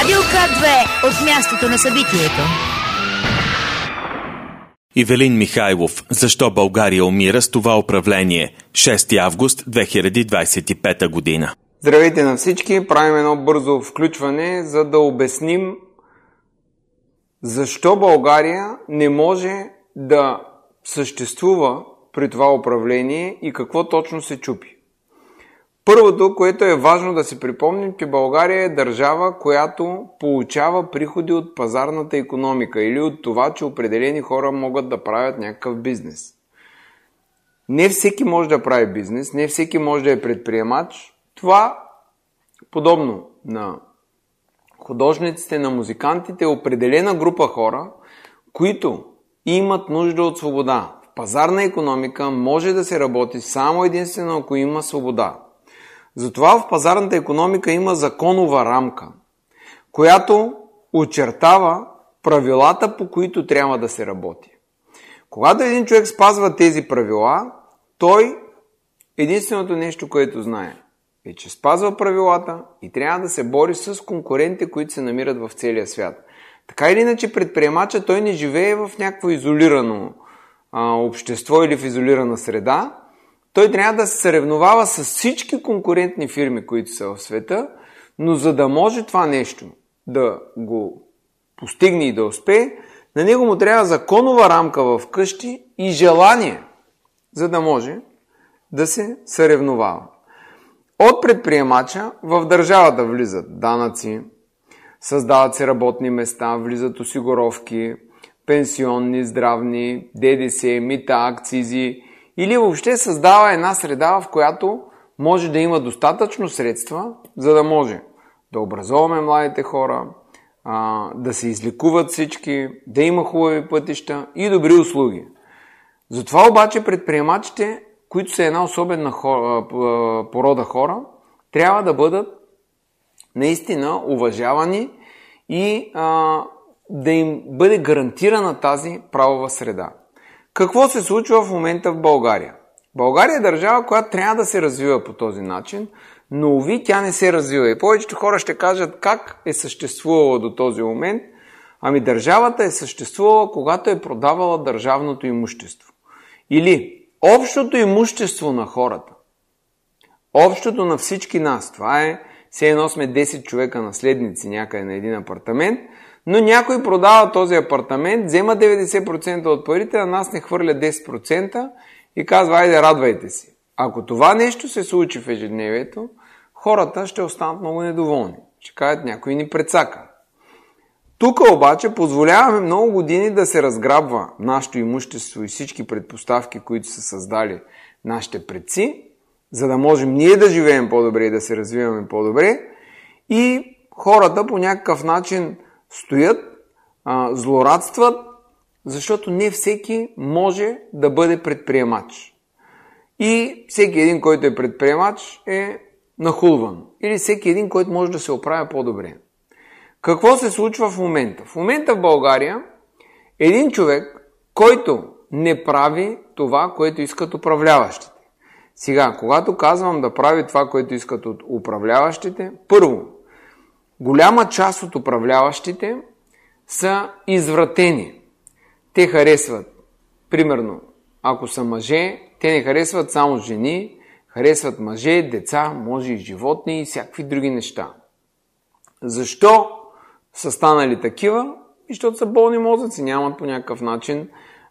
Радио К2 от мястото на събитието. Ивелин Михайлов. Защо България умира с това управление? 6 август 2025 година. Здравейте на всички! Правим едно бързо включване, за да обясним защо България не може да съществува при това управление и какво точно се чупи. Първото, което е важно да си припомним, че България е държава, която получава приходи от пазарната икономика или от това, че определени хора могат да правят някакъв бизнес. Не всеки може да прави бизнес, не всеки може да е предприемач. Това, подобно на художниците, на музикантите, е определена група хора, които имат нужда от свобода. В пазарна икономика може да се работи само единствено ако има свобода. Затова в пазарната икономика има законова рамка, която очертава правилата, по които трябва да се работи. Когато един човек спазва тези правила, той единственото нещо, което знае, е, че спазва правилата и трябва да се бори с конкурентите, които се намират в целия свят. Така или иначе предприемача той не живее в някакво изолирано общество или в изолирана среда. Той трябва да се съревновава с всички конкурентни фирми, които са в света, но за да може това нещо да го постигне и да успее, на него му трябва законова рамка в къщи и желание, за да може да се съревновава. От предприемача в държавата влизат данъци, създават се работни места, влизат осигуровки, пенсионни, здравни, ДДС, мита, акцизи, или въобще създава една среда, в която може да има достатъчно средства, за да може да образоваме младите хора, да се излекуват всички, да има хубави пътища и добри услуги. Затова обаче предприемачите, които са една особена порода хора, трябва да бъдат наистина уважавани и да им бъде гарантирана тази правова среда. Какво се случва в момента в България? България е държава, която трябва да се развива по този начин, но уви тя не се развива. И повечето хора ще кажат как е съществувала до този момент. Ами държавата е съществувала, когато е продавала държавното имущество. Или общото имущество на хората. Общото на всички нас. Това е, все едно сме 10 човека наследници някъде на един апартамент, но някой продава този апартамент, взема 90% от парите, а нас не хвърля 10% и казва, айде радвайте си. Ако това нещо се случи в ежедневието, хората ще останат много недоволни. Ще кажат, някой ни прецака. Тук обаче позволяваме много години да се разграбва нашето имущество и всички предпоставки, които са създали нашите предци, за да можем ние да живеем по-добре и да се развиваме по-добре, и хората по някакъв начин стоят, злорадстват, защото не всеки може да бъде предприемач. И всеки един, който е предприемач, е нахулван. Или всеки един, който може да се оправя по-добре. Какво се случва в момента? В момента в България един човек, който не прави това, което искат управляващите. Сега, когато казвам да прави това, което искат от управляващите, първо, голяма част от управляващите са извратени. Те харесват, примерно, ако са мъже, те не харесват само жени, харесват мъже, деца, може и животни и всякакви други неща. Защо са станали такива? Защото са болни мозъци, нямат по някакъв начин,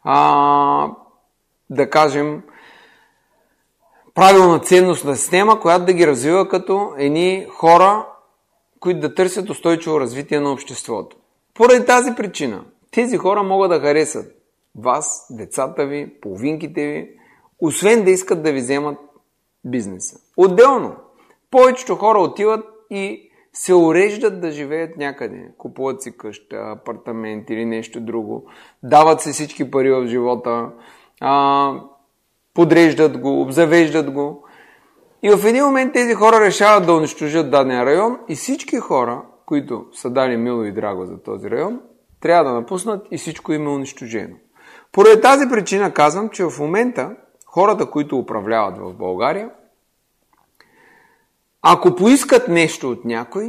да кажем, правилна ценностна система, която да ги развива като едни хора, които да търсят устойчиво развитие на обществото. Поради тази причина, тези хора могат да харесат вас, децата ви, половинките ви, освен да искат да ви вземат бизнеса. Отделно, повечето хора отиват и се уреждат да живеят някъде. Купуват си къща, апартамент или нещо друго. Дават се всички пари в живота, подреждат го, обзавеждат го. И в един момент тези хора решават да унищожат даден район и всички хора, които са дали мило и драго за този район, трябва да напуснат и всичко им е унищожено. Поради тази причина казвам, че в момента хората, които управляват в България, ако поискат нещо от някой, те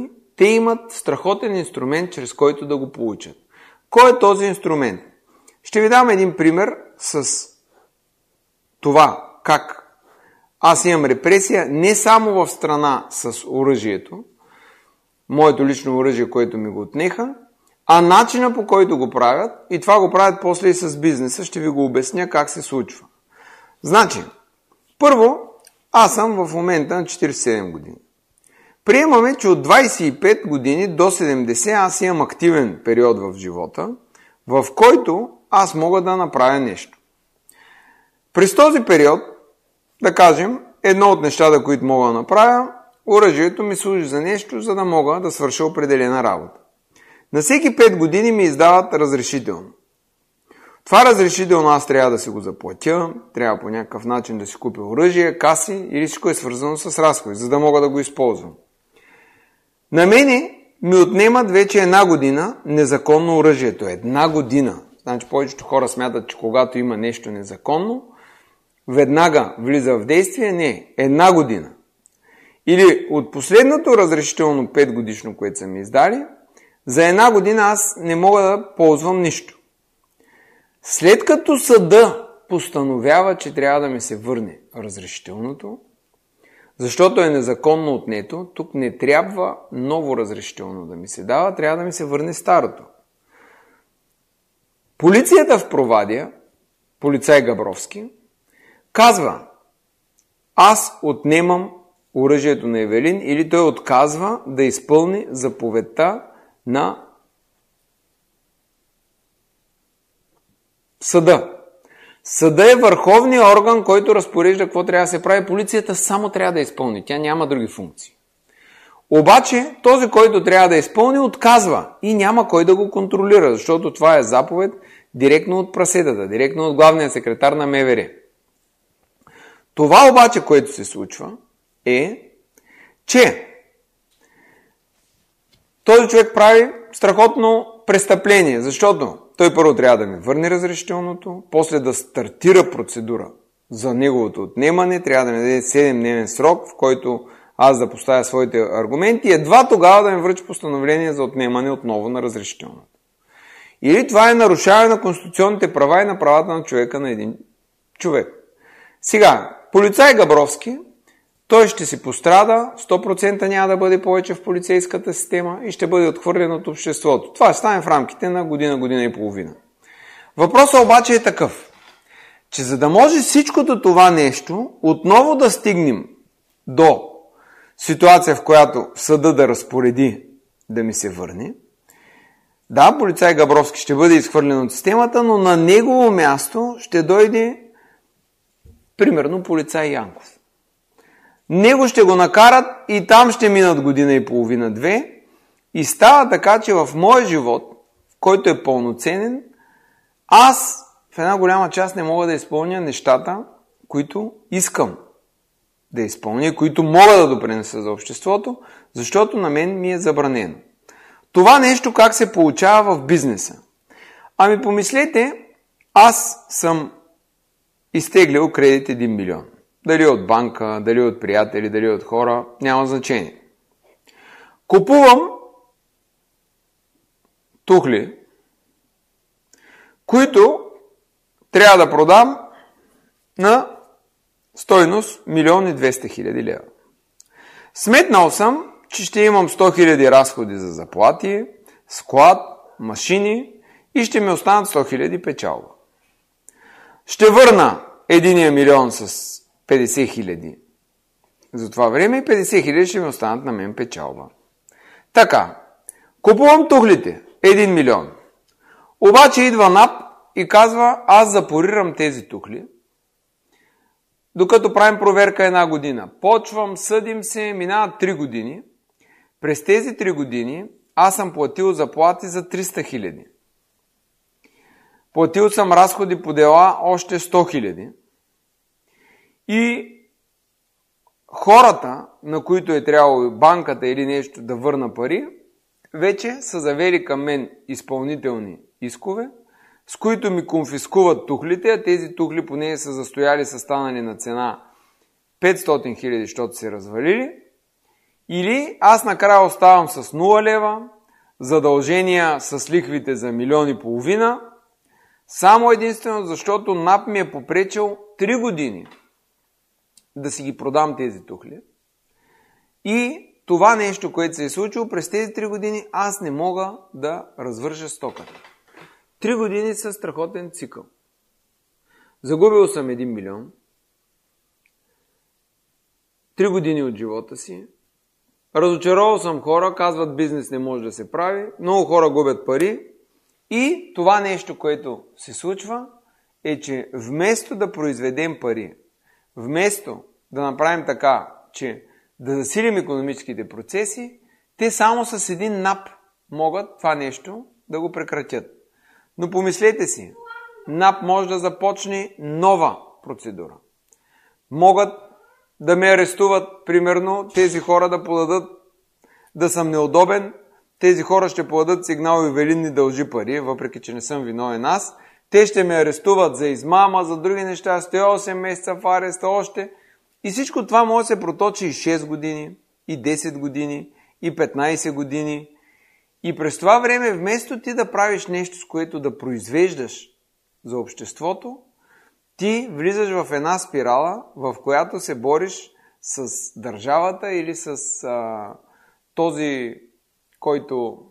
те имат страхотен инструмент, чрез който да го получат. Кой е този инструмент? Ще ви дам един пример с това как аз имам репресия не само в страна с оръжието, моето лично оръжие, което ми го отнеха, а начина по който го правят, и това го правят после и с бизнеса, ще ви го обясня как се случва. Значи, първо, аз съм в момента на 47 години. Приемаме, че от 25 години до 70 аз имам активен период в живота, в който аз мога да направя нещо. През този период, да кажем, едно от нещата, които мога да направя, оръжието ми служи за нещо, за да мога да свърша определена работа. На всеки 5 години ми издават разрешително. Това разрешително аз трябва да си го заплатя, трябва по някакъв начин да си купя оръжие, каси или всичко е свързано с разходи, за да мога да го използвам. На мене ми отнемат вече 1 година незаконно оръжието. 1 година. Значи повечето хора смятат, че когато има нещо незаконно, веднага влиза в действие. Не, 1 година. Или от последното разрешително 5 годишно, което са ми издали, за 1 година аз не мога да ползвам нищо. След като съда постановява, че трябва да ми се върне разрешителното, защото е незаконно отнето, тук не трябва ново разрешително да ми се дава, трябва да ми се върне старото. Полицията в Провадия, полицай Габровски, казва: аз отнемам оръжието на Евелин, или той отказва да изпълни заповедта на съда. Съда е върховният орган, който разпорежда какво трябва да се прави. Полицията само трябва да изпълни. Тя няма други функции. Обаче този, който трябва да изпълни, отказва и няма кой да го контролира, защото това е заповед директно от прасетата, директно от главния секретар на МВР. Това обаче, което се случва, е, че този човек прави страхотно престъпление, защото той първо трябва да ми върне разрешителното, после да стартира процедура за неговото отнемане, трябва да ми даде 7-дневен срок, в който аз да поставя своите аргументи и едва тогава да ми връчи постановление за отнемане отново на разрешителното. Или това е нарушаване на конституционните права и на правата на човека на един човек. Сега, полицай Габровски, той ще си пострада, 100% няма да бъде повече в полицейската система и ще бъде отхвърлен от обществото. Това ще стане в рамките на година, година и половина. Въпросът обаче е такъв, че за да може всичкото това нещо отново да стигнем до ситуация, в която съда да разпореди да ми се върне, да, полицай Габровски ще бъде изхвърлен от системата, но на негово място ще дойде примерно полицай Янков. Него ще го накарат и там ще минат година и половина-2 и става така, че в моя живот, който е пълноценен, аз в една голяма част не мога да изпълня нещата, които искам да изпълня, които мога да допринеса за обществото, защото на мен ми е забранено. Това нещо как се получава в бизнеса? Ами помислете, аз съм изтеглил кредит 1 милион. Дали от банка, дали от приятели, дали от хора, няма значение. Купувам тухли, които трябва да продам на стойност 1 200 000 лева. Сметнал съм, че ще имам 100 000 разходи за заплати, склад, машини и ще ми останат 100 000 печалба. Ще върна 1 милион с 50 000 за това време и 50 000 ще ми останат на мен печалба. Така, купувам тухлите, 1 милион. Обаче идва НАП и казва, аз запорирам тези тухли, докато правим проверка 1 година. Почвам, съдим се, минават 3 години. През тези 3 години аз съм платил заплати за 300 000. Платил съм разходи по дела още 100 000. И хората, на които е трябвало банката или нещо да върна пари, вече са завели към мен изпълнителни искове, с които ми конфискуват тухлите, а тези тухли поне са застояли, са станали на цена 500 000, защото се развалили. Или аз накрая оставам с 0 лева, задължения с лихвите за 1,5 милиона, само единствено защото НАП ми е попречил 3 години да си ги продам тези тухли. И това нещо, което се е случило през тези 3 години, аз не мога да развържа стоката. 3 години са страхотен цикъл. Загубил съм 1 милион. 3 години от живота си. Разочаровал съм хора, казват бизнес не може да се прави. Много хора губят пари. И това нещо, което се случва, е, че вместо да произведем пари, вместо да направим така, че да засилим икономическите процеси, те само с един НАП могат това нещо да го прекратят. Но помислете си, НАП може да започне нова процедура. Могат да ме арестуват, примерно, тези хора да подадат да съм неудобен, тези хора ще подадат сигнал Ивелин ни дължи пари, въпреки че не съм виновен аз. Те ще ме арестуват за измама, за други неща, стоя 8 месеца в ареста още. И всичко това може да се проточи и 6 години, и 10 години, и 15 години. И през това време, вместо ти да правиш нещо, с което да произвеждаш за обществото, ти влизаш в една спирала, в която се бориш с държавата или с този, който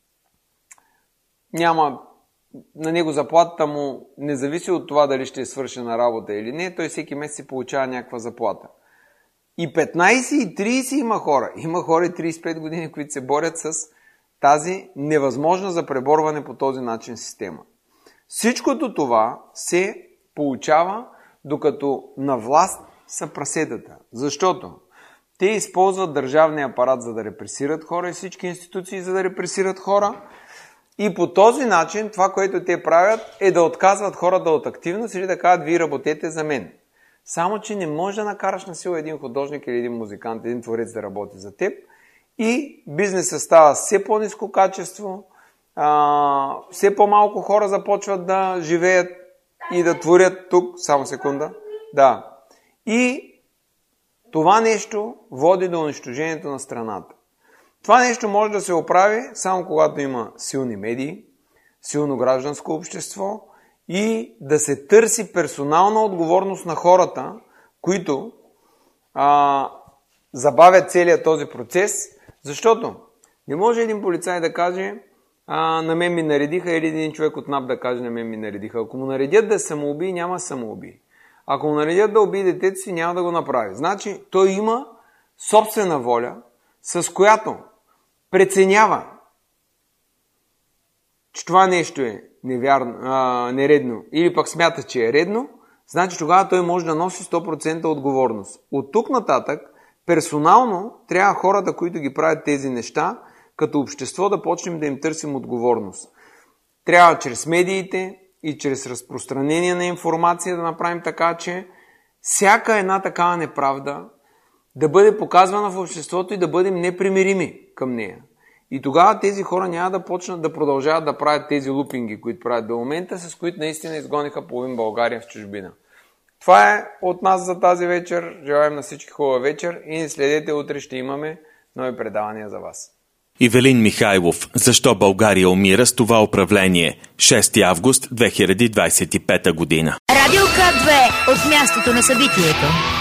няма, на него заплатата му не зависи от това дали ще е свършена работа или не, той всеки месец си получава някаква заплата. И 15 и 30 има хора. Има хора и 35 години, които се борят с тази невъзможна за преборване по този начин система. Всичкото това се получава, докато на власт са прасетата. Защото те използват държавния апарат, за да репресират хора и всички институции, за да репресират хора. И по този начин това, което те правят, е да отказват хората от активност или да кажат, вие работете за мен. Само, че не можеш да накараш на сила един художник или един музикант, един творец да работи за теб. И бизнесът става все по-ниско качество, все по-малко хора започват да живеят и да творят тук. Само секунда. Да. И това нещо води до унищожението на страната. Това нещо може да се оправи само когато има силни медии, силно гражданско общество и да се търси персонална отговорност на хората, които забавят целият този процес, защото не може един полицай да каже на мен ми наредиха или един човек от НАП да каже на мен ми наредиха. Ако му наредят да самоуби, няма самоуби. Ако му наредят да убие детето си, няма да го направи. Значи той има собствена воля, с която преценява, че това нещо е нередно или пък смята, че е редно, значи тогава той може да носи 100% отговорност. От тук нататък, персонално, трябва хората, които ги правят тези неща, като общество да почнем да им търсим отговорност. Трябва чрез медиите и чрез разпространение на информация да направим така, че всяка една такава неправда да бъде показвана в обществото и да бъдем непримирими към нея. И тогава тези хора няма да почнат да продължават да правят тези лупинги, които правят до момента, с които наистина изгониха половин България в чужбина. Това е от нас за тази вечер. Желаем на всички хубава вечер и не следете, утре ще имаме нови предавания за вас. Ивелин Михайлов. Защо България умира с това управление? 6 август 2025 година. Радио К2 от мястото на събитието.